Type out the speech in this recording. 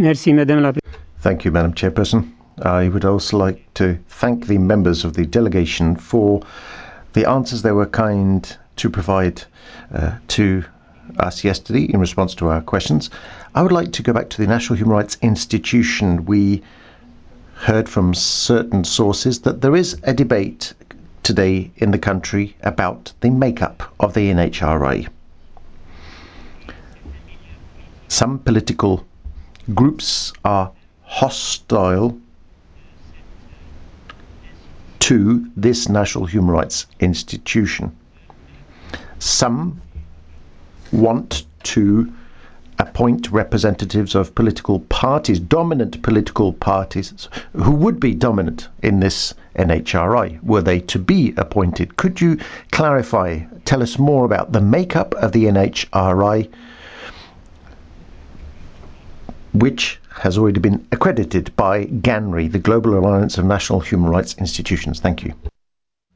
Merci, Madame la Thank you, Madam Chairperson. I would also like to thank the members of the delegation for the answers they were kind to provide to us yesterday in response to our questions. I would like to go back to the National Human Rights Institution. We heard from certain sources that there is a debate today in the country about the makeup of the NHRI. Some political groups are hostile to this National Human Rights Institution. Some want to appoint representatives of political parties, dominant political parties, who would be dominant in this NHRI, were they to be appointed. Could you clarify, tell us more about the makeup of the NHRI, which has already been accredited by GANRI, the Global Alliance of National Human Rights Institutions? Thank you.